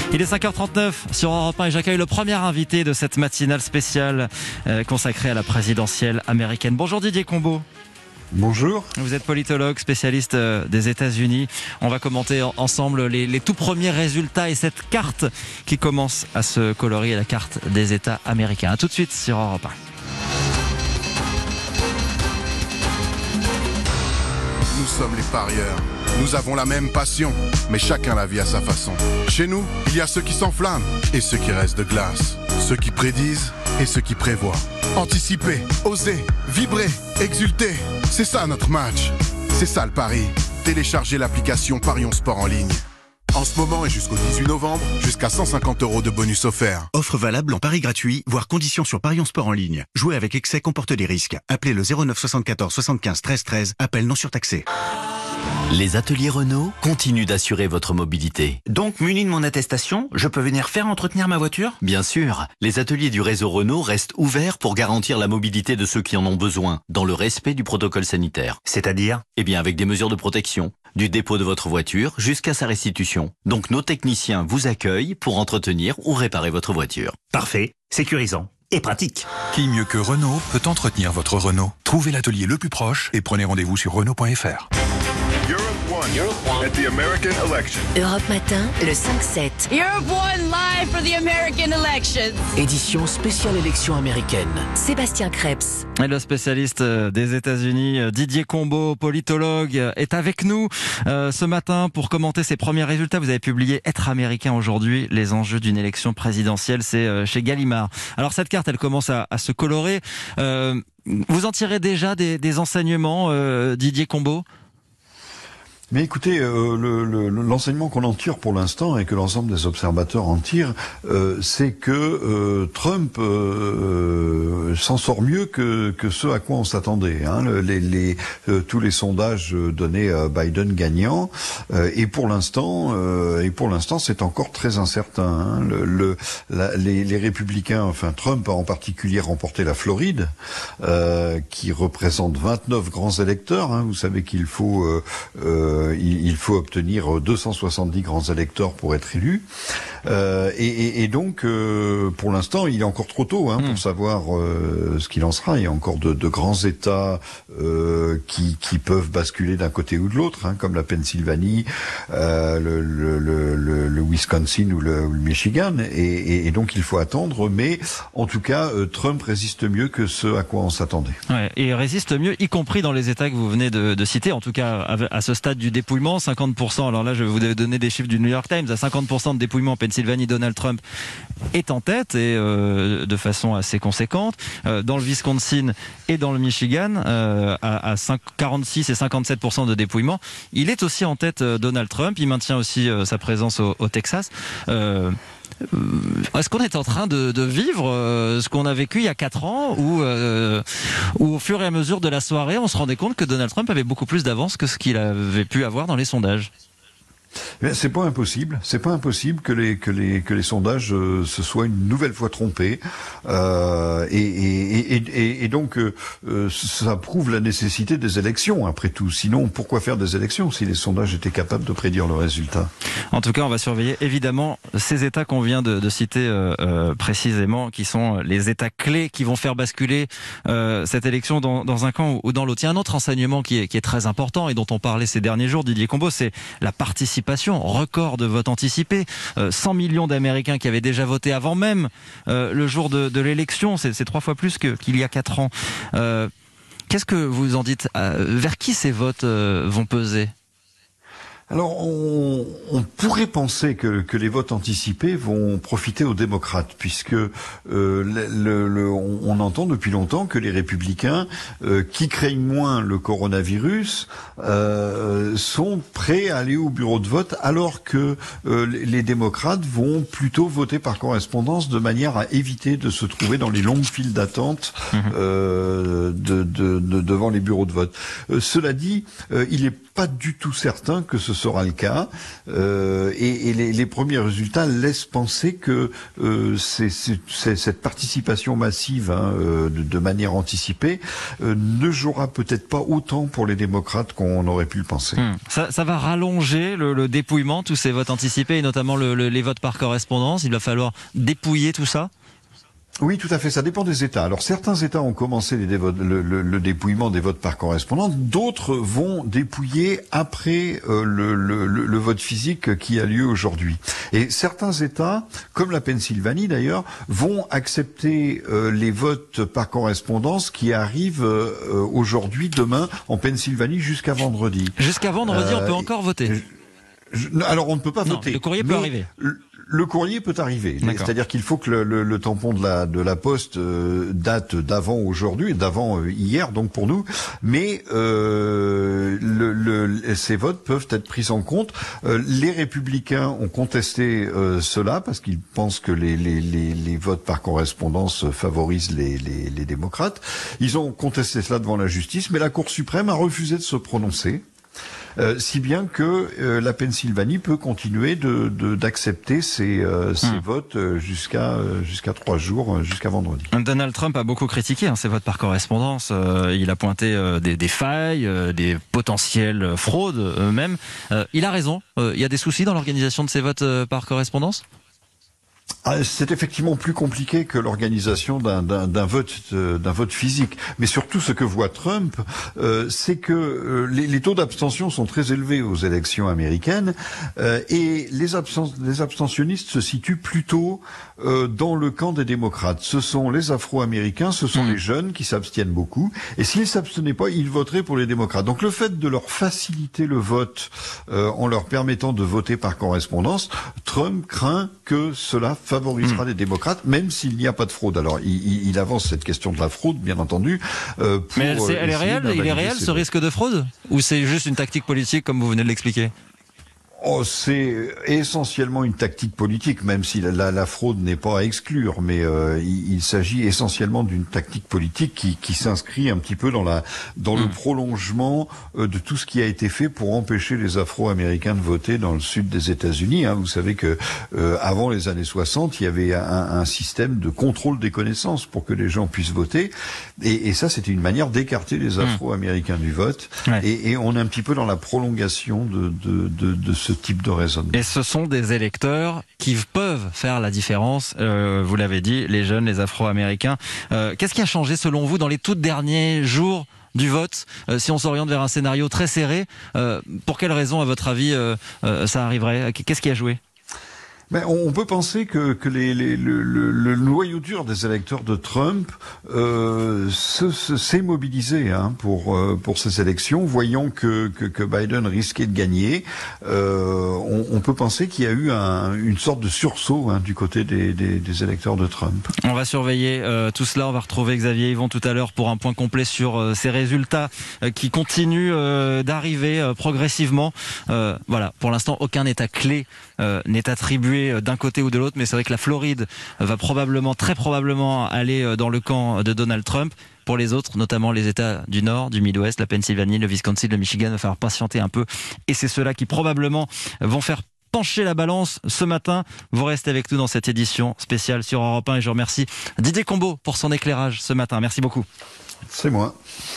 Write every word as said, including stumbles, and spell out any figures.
Il est cinq heures trente-neuf sur Europe un et j'accueille le premier invité de cette matinale spéciale euh, consacrée à la présidentielle américaine. Bonjour Didier Combeau. Bonjour. Vous êtes politologue, spécialiste des États-Unis. On va commenter ensemble les, les tout premiers résultats et cette carte qui commence à se colorer, la carte des États américains. A tout de suite sur Europe un. Nous sommes les parieurs. Nous avons la même passion, mais chacun la vit à sa façon. Chez nous, il y a ceux qui s'enflamment et ceux qui restent de glace. Ceux qui prédisent et ceux qui prévoient. Anticiper, oser, vibrer, exulter. C'est ça notre match. C'est ça le pari. Téléchargez l'application Parions Sport en ligne. En ce moment et jusqu'au dix-huit novembre, jusqu'à cent cinquante euros de bonus offerts. Offre valable en pari gratuit, voire conditions sur Parions Sport en ligne. Jouer avec excès comporte des risques. Appelez le zéro neuf soixante-quatorze soixante-quinze treize treize. Appel non surtaxé. Les ateliers Renault continuent d'assurer votre mobilité. Donc, muni de mon attestation, je peux venir faire entretenir ma voiture ? Bien sûr, les ateliers du réseau Renault restent ouverts pour garantir la mobilité de ceux qui en ont besoin, dans le respect du protocole sanitaire. C'est-à-dire ? Eh bien, avec des mesures de protection, du dépôt de votre voiture jusqu'à sa restitution. Donc, nos techniciens vous accueillent pour entretenir ou réparer votre voiture. Parfait, sécurisant et pratique. Qui mieux que Renault peut entretenir votre Renault ? Trouvez l'atelier le plus proche et prenez rendez-vous sur Renault point F R. At the American election. Europe Matin, le cinq sept. Europe One live for the American elections. Édition spéciale élection américaine. Sébastien Krebs. Et le spécialiste des États-Unis, Didier Combeau, politologue, est avec nous euh, ce matin pour commenter ses premiers résultats. Vous avez publié Être américain aujourd'hui, les enjeux d'une élection présidentielle, c'est euh, chez Gallimard. Alors cette carte, elle commence à, à se colorer. Euh, vous en tirez déjà des, des enseignements, euh, Didier Combeau ? Mais écoutez, euh, le, le, l'enseignement qu'on en tire pour l'instant et que l'ensemble des observateurs en tirent, euh, c'est que euh, Trump euh, s'en sort mieux que, que ce à quoi on s'attendait. Hein. Les, les, euh, tous les sondages donnaient euh, Biden gagnant, euh, et pour l'instant, euh, et pour l'instant, c'est encore très incertain. Hein. Le, le, la, les, les républicains, enfin Trump a en particulier remporté la Floride, euh, qui représente vingt-neuf grands électeurs. Hein. Vous savez qu'il faut euh, euh, il faut obtenir deux cent soixante-dix grands électeurs pour être élu. Euh, et, et, et donc, euh, pour l'instant, il est encore trop tôt hein, mmh. pour savoir euh, ce qu'il en sera. Il y a encore de, de grands États euh, qui, qui peuvent basculer d'un côté ou de l'autre, hein, comme la Pennsylvanie, euh, le, le, le, le Wisconsin ou le, ou le Michigan. Et, et, et donc, il faut attendre. Mais en tout cas, euh, Trump résiste mieux que ce à quoi on s'attendait. Ouais, et résiste mieux, y compris dans les États que vous venez de, de citer. En tout cas, à, à ce stade du dépouillement, cinquante pour cent. Alors là, je vais vous donner des chiffres du New York Times. À cinquante pour cent de dépouillement en Pennsylvanie, Donald Trump est en tête et euh, de façon assez conséquente. Euh, dans le Wisconsin et dans le Michigan, euh, à, à cinq, quarante-six et cinquante-sept pour cent de dépouillement, il est aussi en tête, euh, Donald Trump. Il maintient aussi euh, sa présence au, au Texas. Euh, Est-ce qu'on est en train de, de vivre euh, ce qu'on a vécu il y a quatre ans où, euh, où au fur et à mesure de la soirée, on se rendait compte que Donald Trump avait beaucoup plus d'avance que ce qu'il avait pu avoir dans les sondages? Mais c'est pas impossible. C'est pas impossible que les que les que les sondages euh, se soient une nouvelle fois trompés. Euh, et, et, et, et, et donc euh, ça prouve la nécessité des élections. Après tout, sinon pourquoi faire des élections si les sondages étaient capables de prédire le résultat? En tout cas, on va surveiller évidemment ces États qu'on vient de, de citer euh, euh, précisément, qui sont les États clés qui vont faire basculer euh, cette élection dans, dans un camp ou dans l'autre. Il y a un autre enseignement qui est qui est très important et dont on parlait ces derniers jours, Didier Combeau, c'est la participation. Record de vote anticipé, euh, cent millions d'Américains qui avaient déjà voté avant même euh, le jour de, de l'élection, c'est, c'est trois fois plus que, qu'il y a quatre ans. Euh, qu'est-ce que vous en dites? euh, Vers qui ces votes euh, vont peser? Alors, on, on pourrait penser que, que les votes anticipés vont profiter aux démocrates, puisque euh, le, le, le, on, on entend depuis longtemps que les républicains, euh, qui craignent moins le coronavirus, euh, sont prêts à aller au bureau de vote, alors que euh, les démocrates vont plutôt voter par correspondance de manière à éviter de se trouver dans les longues files d'attente euh, de, de, de, devant les bureaux de vote. Euh, cela dit, euh, il n'est pas du tout certain que ce sera le cas. Euh, et et les, les premiers résultats laissent penser que euh, c'est, c'est, c'est cette participation massive hein, euh, de, de manière anticipée euh, ne jouera peut-être pas autant pour les démocrates qu'on aurait pu le penser. Hum. Ça, ça va rallonger le, le dépouillement, tous ces votes anticipés et notamment le, le, les votes par correspondance. Il va falloir dépouiller tout ça. Oui, tout à fait. Ça dépend des États. Alors, certains États ont commencé les dévotes, le, le, le dépouillement des votes par correspondance. D'autres vont dépouiller après euh, le, le, le vote physique qui a lieu aujourd'hui. Et certains États, comme la Pennsylvanie d'ailleurs, vont accepter euh, les votes par correspondance qui arrivent euh, aujourd'hui, demain, en Pennsylvanie jusqu'à vendredi. Jusqu'à vendredi, euh, on peut encore voter. Je, je, alors, on ne peut pas non, voter. Le courrier peut arriver. Le, Le courrier peut arriver, c'est-à-dire qu'il faut que le, le, le tampon de la de la poste euh, date d'avant aujourd'hui, d'avant euh, hier, donc pour nous. Mais euh, le, le, ces votes peuvent être pris en compte. Euh, les Républicains ont contesté euh, cela parce qu'ils pensent que les, les, les, les votes par correspondance favorisent les, les, les démocrates. Ils ont contesté cela devant la justice, mais la Cour suprême a refusé de se prononcer. Euh, si bien que euh, la Pennsylvanie peut continuer de, de, d'accepter ces, euh, ces mmh. votes jusqu'à, euh, jusqu'à trois jours, jusqu'à vendredi. Donald Trump a beaucoup critiqué hein, ces votes par correspondance. Euh, il a pointé euh, des, des failles, euh, des potentielles fraudes euh, même. Euh, il a raison. Euh, il y a des soucis dans l'organisation de ces votes euh, par correspondance ? Ah, c'est effectivement plus compliqué que l'organisation d'un, d'un, d'un vote, euh, d'un vote physique. Mais surtout, ce que voit Trump, euh, c'est que euh, les, les taux d'abstention sont très élevés aux élections américaines euh, et les, absen- les abstentionnistes se situent plutôt euh, dans le camp des démocrates. Ce sont les Afro-Américains, ce sont mmh. les jeunes qui s'abstiennent beaucoup. Et s'ils s'abstenaient pas, ils voteraient pour les démocrates. Donc le fait de leur faciliter le vote euh, en leur permettant de voter par correspondance, Trump craint que cela favorisera mmh. les démocrates, même s'il n'y a pas de fraude. Alors, il, il avance cette question de la fraude, bien entendu. Euh, pour, Mais elle, c'est, elle est réelle, il est réel ce risque de fraude ? Ou c'est juste une tactique politique, comme vous venez de l'expliquer ? Oh, c'est essentiellement une tactique politique, même si la, la, la fraude n'est pas à exclure, mais euh, il, il s'agit essentiellement d'une tactique politique qui, qui s'inscrit un petit peu dans la dans mmh. le prolongement euh, de tout ce qui a été fait pour empêcher les Afro-Américains de voter dans le sud des États-Unis. Hein. Vous savez que euh, avant les années soixante, il y avait un, un système de contrôle des connaissances pour que les gens puissent voter, et, et ça, c'était une manière d'écarter les Afro-Américains mmh. du vote. Ouais. Et, et on est un petit peu dans la prolongation de de de, de ce type de raisonnement. Et ce sont des électeurs qui peuvent faire la différence, euh, vous l'avez dit, les jeunes, les Afro-Américains. Euh, qu'est-ce qui a changé selon vous dans les tout derniers jours du vote, euh, si on s'oriente vers un scénario très serré, euh, pour quelles raisons, à votre avis, euh, euh, ça arriverait ? Qu'est-ce qui a joué ? Ben, on peut penser que, que les, les, le, le, le noyau dur des électeurs de Trump euh, se, se, s'est mobilisé hein, pour, euh, pour ces élections, voyant que, que, que Biden risquait de gagner. Euh, on, on peut penser qu'il y a eu un, une sorte de sursaut hein, du côté des, des, des électeurs de Trump. On va surveiller euh, tout cela. On va retrouver Xavier Yvon tout à l'heure pour un point complet sur euh, ces résultats euh, qui continuent euh, d'arriver euh, progressivement. Euh, voilà, pour l'instant, aucun État clé euh, n'est attribué d'un côté ou de l'autre, mais c'est vrai que la Floride va probablement, très probablement aller dans le camp de Donald Trump. Pour les autres, notamment les États du Nord, du Midwest, la Pennsylvanie, le Wisconsin, le Michigan, il va falloir patienter un peu. Et c'est ceux-là qui probablement vont faire pencher la balance ce matin. Vous restez avec nous dans cette édition spéciale sur Europe un et je remercie Didier Combeau pour son éclairage ce matin. Merci beaucoup. C'est moi.